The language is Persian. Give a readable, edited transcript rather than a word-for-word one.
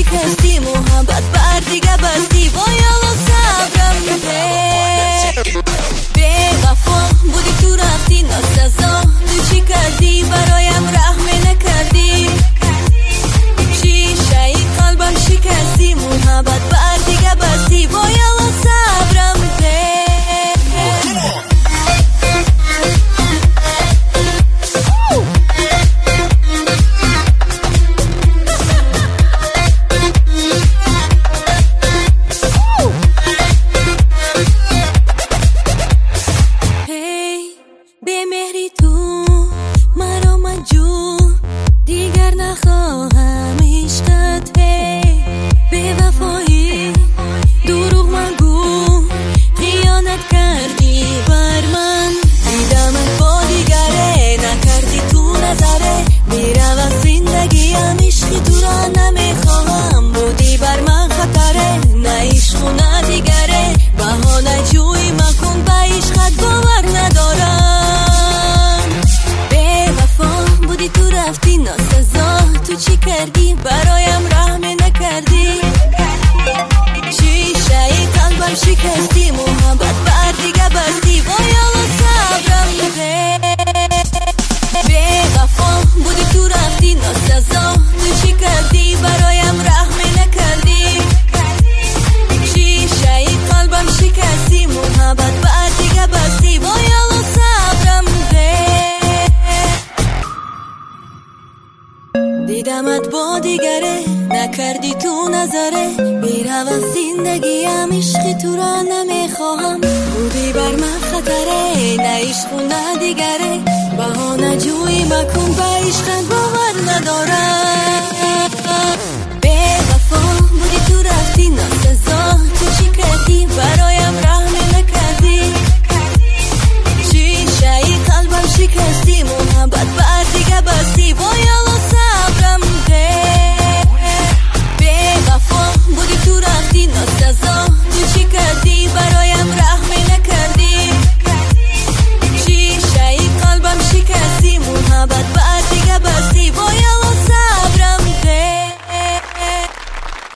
شکستی محبت بر دیگه بستی باید صبرم بده به وفا بودی تو رفتی ناسزا تو چی کردی برایم رحم نکردی شیشه قلبم شکستی محبت بر دیگه بستی باید صبرم بده به مهری تو مرا مجون دیگر نخواهم عشقت به وفایی دروغ مگو خیانت کردی بر من دیدمت با دیگره نکردی تو نظره میرم از زندگیم عشقی تو را نمیخواهم بودی بر من خطره نه عشق و نه دیگره بهانه جوی مکن به عشقت باور ندارم به وفا بودی تو رفتی ناسزا تو چی کردی برایم رحم نکردی شیشه قلبم شکستی محبت بر دیگه بستی باید صبرم بده به وفا بودی تو رفتی ناسزا تو چی کردی برایم رحم نکردی شیشه قلبم شکستی محبت بر دیگه بستی باید صبرم بده دیدمت با دیگره نکردی تو نظره میرم از زندگیم عشقی تو را نمیخواهم بودی بر من خطره نه عشق و نه دیگره بهانه جوی مکن به عشقت